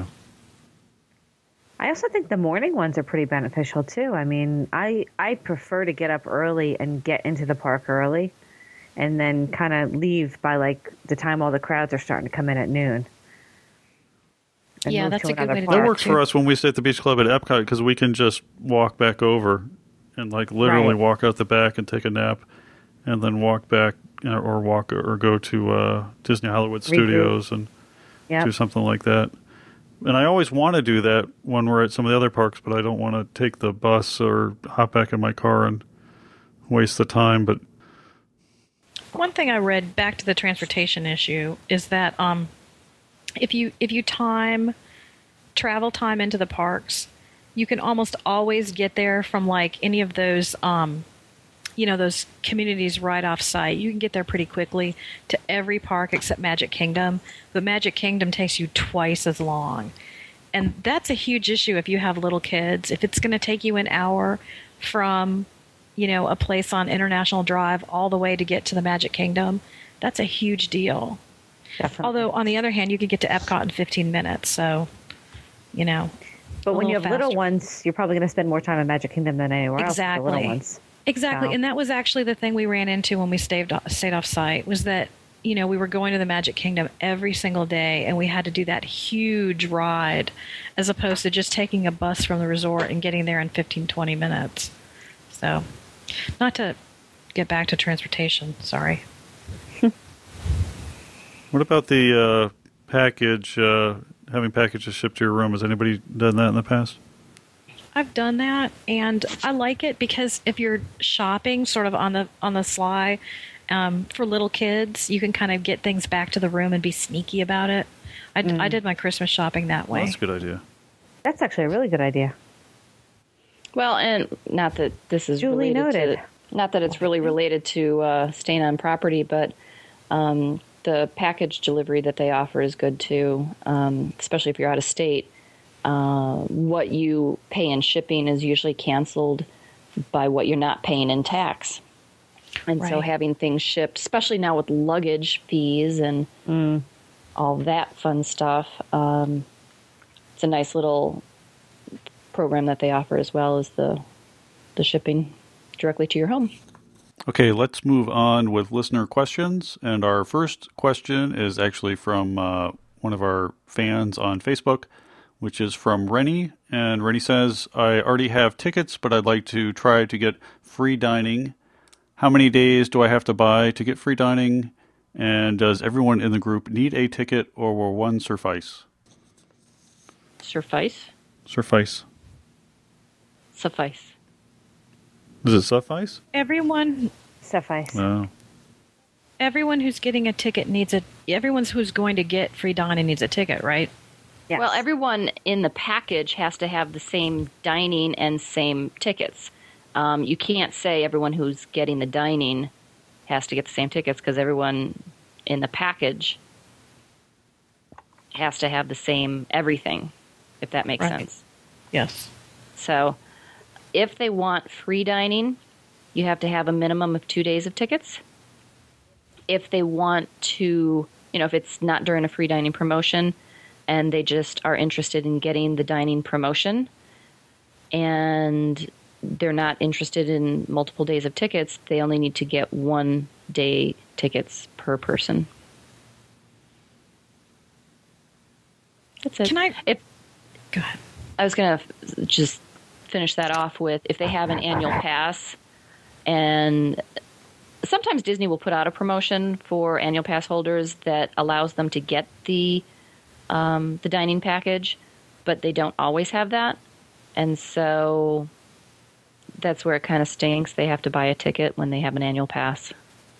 I also think the morning ones are pretty beneficial, too. I mean, I, I prefer to get up early and get into the park early and then kind of leave by, like, the time all the crowds are starting to come in at noon. And Yeah, move that's to a good another way to do That park. it. works for us when we stay at the Beach Club at Epcot because we can just walk back over and like literally Right. walk out the back and take a nap and then walk back uh, or walk or go to uh, Disney Hollywood Studios and Yep. do something like that. And I always want to do that when we're at some of the other parks, but I don't want to take the bus or hop back in my car and waste the time. But One thing I read back to the transportation issue is that um, if you if you time travel time into the parks, you can almost always get there from like any of those um, you know those communities right off site. You can get there pretty quickly to every park except Magic Kingdom. But Magic Kingdom takes you twice as long, and that's a huge issue if you have little kids. If it's going to take you an hour from you know, a place on International Drive all the way to get to the Magic Kingdom, that's a huge deal. Definitely. Although, on the other hand, you could get to Epcot in fifteen minutes, so, you know. But a when you little have little faster. ones, you're probably going to spend more time in Magic Kingdom than anywhere else. with Exactly. The little ones. Exactly, So- and that was actually the thing we ran into when we stayed, stayed off site, was that, you know, we were going to the Magic Kingdom every single day, and we had to do that huge ride, as opposed to just taking a bus from the resort and getting there in fifteen, twenty minutes. So, not to get back to transportation, sorry. what about the uh, package, uh, having packages shipped to your room? Has anybody done that in the past? I've done that, and I like it because if you're shopping sort of on the on the sly um, for little kids, you can kind of get things back to the room and be sneaky about it. I, I did my Christmas shopping that Well, way. that's a good idea. That's actually a really good idea. Well, and not that this is Duly related noted. to, not that it's really related to uh, staying on property, but um, the package delivery that they offer is good too, um, especially if you're out of state. Uh, what you pay in shipping is usually canceled by what you're not paying in tax. And so Right. having things shipped, especially now with luggage fees and all that fun stuff, um, it's a nice little program that they offer as well as the the shipping directly to your home. Okay, let's move on with listener questions. And our first question is actually from uh, one of our fans on Facebook, which is from Rennie. And Rennie says, I already have tickets, but I'd like to try to get free dining. How many days do I have to buy to get free dining? And does everyone in the group need a ticket, or will one suffice? Suffice? Suffice. Suffice. Does it suffice? Everyone Suffice. No. everyone who's getting a ticket needs a everyone's who's going to get free dining needs a ticket, right? Yes. Well, everyone in the package has to have the same dining and same tickets. Um, you can't say everyone who's getting the dining has to get the same tickets because everyone in the package has to have the same everything, if that makes Right. sense. Yes. So if they want free dining, you have to have a minimum of two days of tickets. If they want to, you know, if it's not during a free dining promotion and they just are interested in getting the dining promotion and they're not interested in multiple days of tickets, they only need to get one day tickets per person. That's it. Can I- If Go ahead. I was going to just finish that off with if they have an annual pass, and sometimes Disney will put out a promotion for annual pass holders that allows them to get the um, the dining package, but they don't always have that, and so that's where it kind of stinks. They have to buy a ticket when they have an annual pass.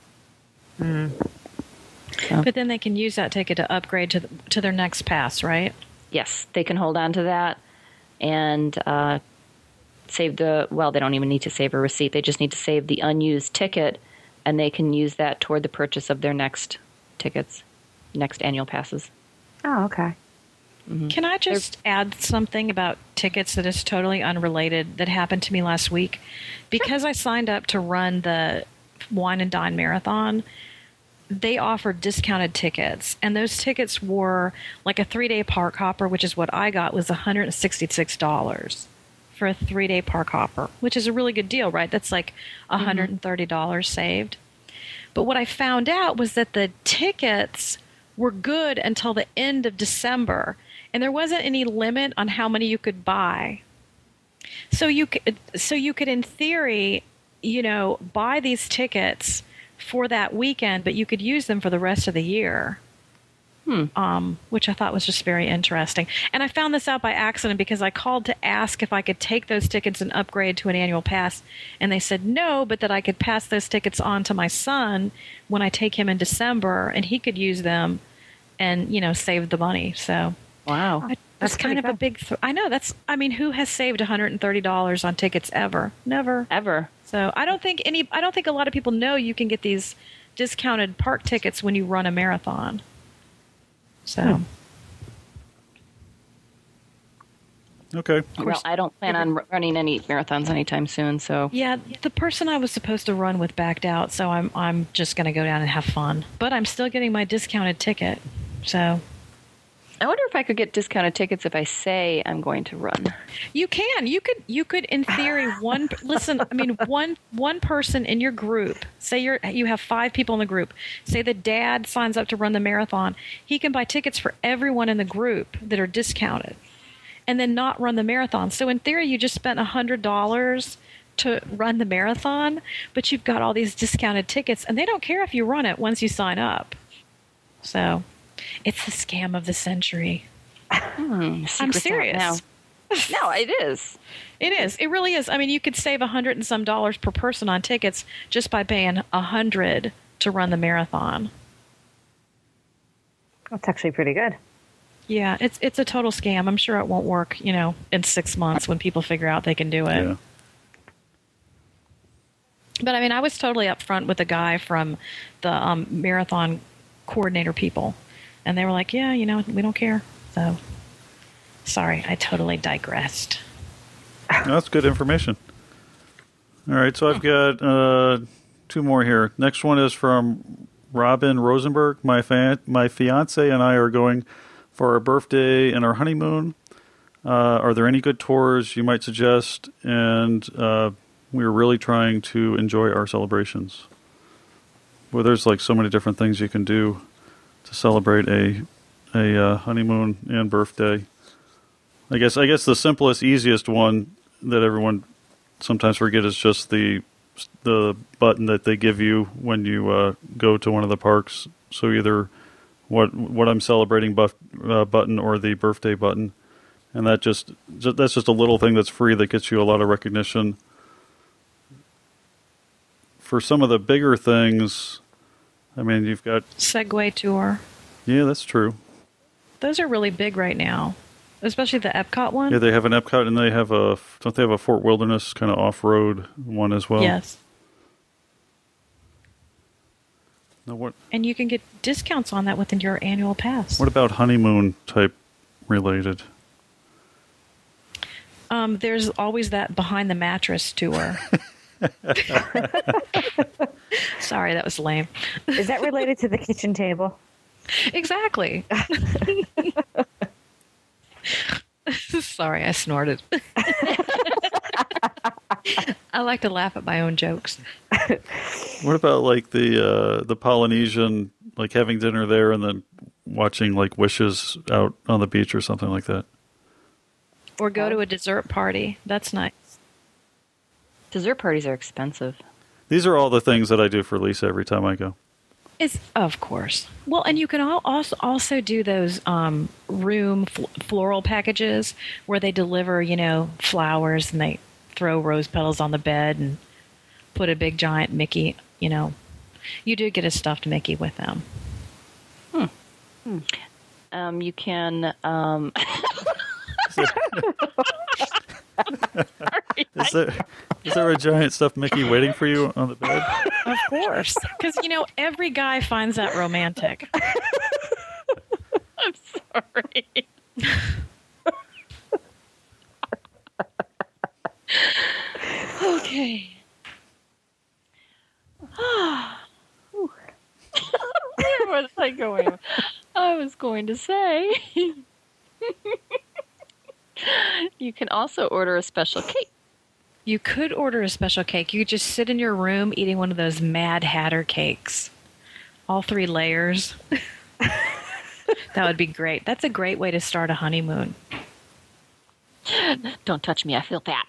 So, But then they can use that ticket to upgrade to the, to their next pass, right? yes, they can hold on to that and uh, save the, well, they don't even need to save a receipt. They just need to save the unused ticket, and they can use that toward the purchase of their next tickets, next annual passes. Oh, okay. Can I just add something about tickets that is totally unrelated that happened to me last week? Because I signed up to run the Wine and Dine Marathon, they offered discounted tickets, and those tickets were like a three-day park hopper, which is what I got, was one hundred sixty-six dollars for a three-day park hopper, which is a really good deal, right? That's like one hundred thirty dollars saved. But what I found out was that the tickets were good until the end of December, and there wasn't any limit on how many you could buy. So you could, so you could, in theory, you know, buy these tickets for that weekend, but you could use them for the rest of the year. Hmm. Um, which I thought was just very interesting. And I found this out by accident because I called to ask if I could take those tickets and upgrade to an annual pass. And they said no, but that I could pass those tickets on to my son when I take him in December, and he could use them and, you know, save the money. So Wow. I, That's that's kind of pretty a big, th- I know that's, I mean, who has saved one hundred thirty dollars on tickets ever? Never. Ever. So I don't think any, I don't think a lot of people know you can get these discounted park tickets when you run a marathon. So, Okay. Well, I don't plan on r- running any marathons anytime soon, so yeah, the person I was supposed to run with backed out, so I'm I'm just going to go down and have fun. But I'm still getting my discounted ticket. So, I wonder if I could get discounted tickets if I say I'm going to run. you can. You could you could in theory one listen, I mean one one person in your group, say you're you have five people in the group. Say the dad signs up to run the marathon. He can buy tickets for everyone in the group that are discounted and then not run the marathon. So in theory you just spent one hundred dollars to run the marathon, but you've got all these discounted tickets and they don't care if you run it once you sign up. So, it's the scam of the century. Hmm, I'm secret's out serious. now. No, it is. It is. It really is. I mean, you could save a hundred and some dollars per person on tickets just by paying a hundred to run the marathon. That's actually pretty good. Yeah, it's it's a total scam. I'm sure it won't work, you know, in six months when people figure out they can do it. Yeah. But I mean, I was totally upfront with the guy from the um, marathon coordinator people, and they were like, "Yeah, you know, we don't care." So, sorry, I totally digressed. That's good information. All right, so I've got uh, two more here. Next one is from Robin Rosenberg. My fa- my fiance and I are going for our birthday and our honeymoon. Uh, are there any good tours you might suggest? And uh, we're really trying to enjoy our celebrations. Well, there's like so many different things you can do to celebrate a a uh, honeymoon and birthday. I guess I guess the simplest, easiest one that everyone sometimes forget is just the the button that they give you when you uh, go to one of the parks. So either what what I'm celebrating buff, uh, button or the birthday button, and that just, just that's just a little thing that's free that gets you a lot of recognition. For some of the bigger things, I mean, you've got Segway tour. yeah, that's true. Those are really big right now, especially the Epcot one. Yeah, they have an Epcot and they have a don't they have a Fort Wilderness kind of off road one as well? Yes. Now what? And you can get discounts on that within your annual pass. What about honeymoon type related? Um, there's always that behind the mattress tour. Sorry, that was lame. Is that related to the kitchen table? Exactly. Sorry, I snorted. I like to laugh at my own jokes. What about like the uh, the Polynesian, like having dinner there and then watching like Wishes out on the beach or something like that? Or go to a dessert party. That's nice. Dessert parties are expensive. These are all the things that I do for Lisa every time I go. It's of course. Well, and you can al- also also do those um, room fl- floral packages where they deliver, you know, flowers and they throw rose petals on the bed and put a big giant Mickey. You know, you do get a stuffed Mickey with them. Hmm. Hmm. Um, you can. Um... Is there, is there a giant stuffed Mickey waiting for you on the bed? Of course. Because, you know, every guy finds that romantic. I'm sorry. Okay. Where was I going? I was going to say you can also order a special cake. You could order a special cake. You could just sit in your room eating one of those Mad Hatter cakes. All three layers. That would be great. That's a great way to start a honeymoon. Don't touch me. I feel fat.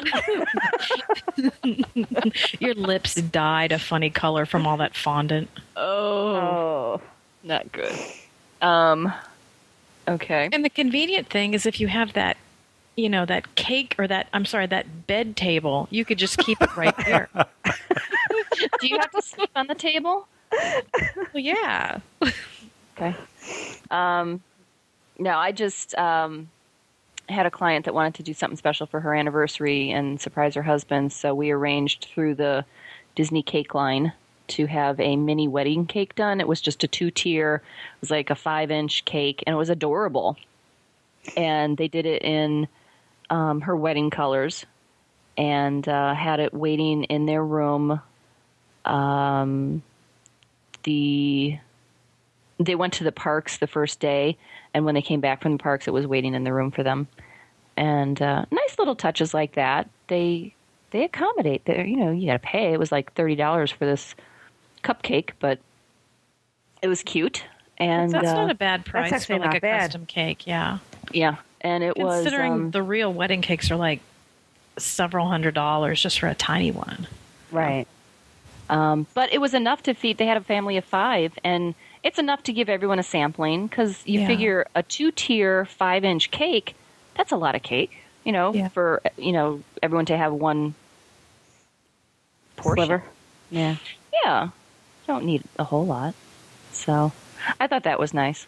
Your lips dyed a funny color from all that fondant. Oh, Oh. not good. Um, okay. And the convenient thing is if you have that, you know, that cake or that, I'm sorry, that bed table, you could just keep it right there. Do you have to sleep on the table? Well, yeah. Okay. Um, no, I just um, had a client that wanted to do something special for her anniversary and surprise her husband, so we arranged through the Disney Cake line to have a mini wedding cake done. It was just a two-tier. It was like a five-inch cake, and it was adorable. And they did it in um, her wedding colors and uh, had it waiting in their room. Um, the they went to the parks the first day, and when they came back from the parks, it was waiting in the room for them. And uh, nice little touches like that. They they accommodate. They, you know, you got to pay. It was like thirty dollars for this cupcake, but it was cute. And That's uh, not a bad price for actually like not a bad. custom cake, yeah. yeah, and it was Considering um, the real wedding cakes are like several hundred dollars just for a tiny one. Right. Um, but it was enough to feed. They had a family of five, and it's enough to give everyone a sampling because you Yeah. figure a two-tier, five-inch cake, that's a lot of cake, you know, Yeah. for, you know, everyone to have one portion. Sliver. Yeah. Yeah. Don't need a whole lot. So I thought that was nice.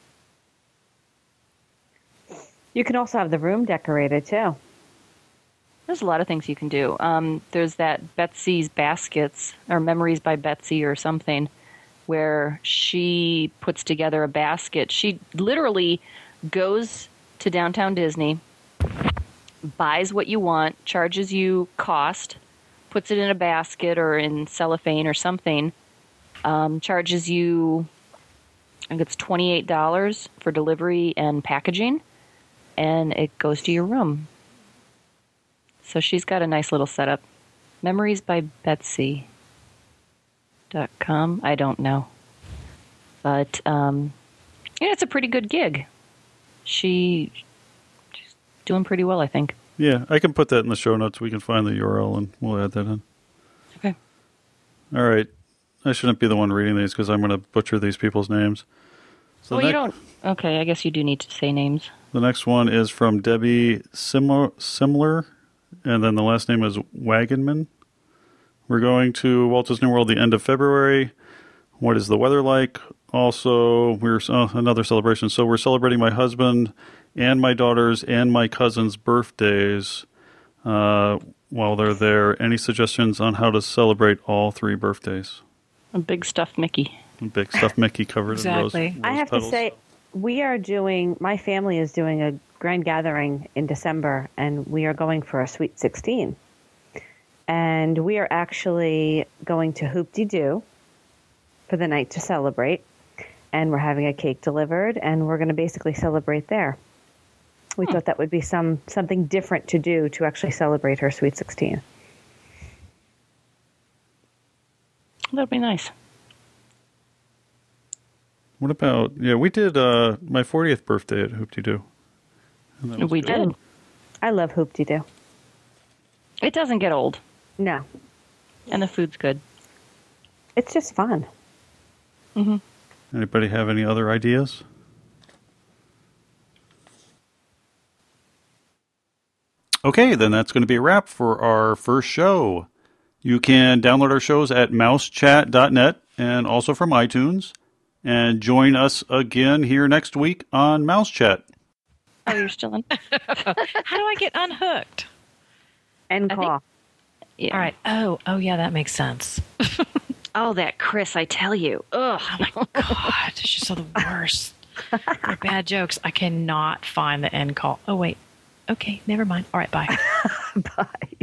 You can also have the room decorated too. There's a lot of things you can do. Um, there's that Betsy's Baskets, or Memories by Betsy or something, where she puts together a basket. She literally goes to downtown Disney, buys what you want, charges you cost, puts it in a basket or in cellophane or something, um, charges you, I think it's twenty-eight dollars for delivery and packaging, and it goes to your room. So she's got a nice little setup. Memories by Betsy dot com. I don't know. But, um, yeah, it's a pretty good gig. She, she's doing pretty well, I think. Yeah, I can put that in the show notes. We can find the U R L and we'll add that in. Okay. All right. I shouldn't be the one reading these because I'm going to butcher these people's names. So well, the you next- don't. Okay, I guess you do need to say names. The next one is from Debbie Simler, Simler, and then the last name is Wagonman. We're going to Walt Disney World the end of February. What is the weather like? Also, we're oh, another celebration. So we're celebrating my husband and my daughter's and my cousin's birthdays uh, while they're there. Any suggestions on how to celebrate all three birthdays? A big stuffed Mickey. A big stuffed Mickey covered Exactly. in rose, rose I have petals. to say, we are doing, my family is doing a grand gathering in December, and we are going for a Sweet sixteen. And we are actually going to Hoop-de-Doo for the night to celebrate. And we're having a cake delivered, and we're going to basically celebrate there. We Hmm. thought that would be some something different to do to actually celebrate her Sweet sixteen. That'd be nice. What about, yeah, we did uh, my fortieth birthday at Hoop-de-Doo. And that was We good. did. I love Hoop-de-Doo. It doesn't get old, No, and the food's good. it's just fun. Hmm. Anybody have any other ideas? Okay, then that's going to be a wrap for our first show. You can download our shows at mouse chat dot net and also from iTunes. And join us again here next week on Mouse Chat. Oh, you're still in? How do I get unhooked? And I think- call. Yeah. All right. Oh, oh yeah, that makes sense. Oh, that Chris, I tell you. Ugh. Oh my god, it's just the worst. They're bad jokes. I cannot find the end call. Oh wait. Okay, never mind. All right, bye. Bye.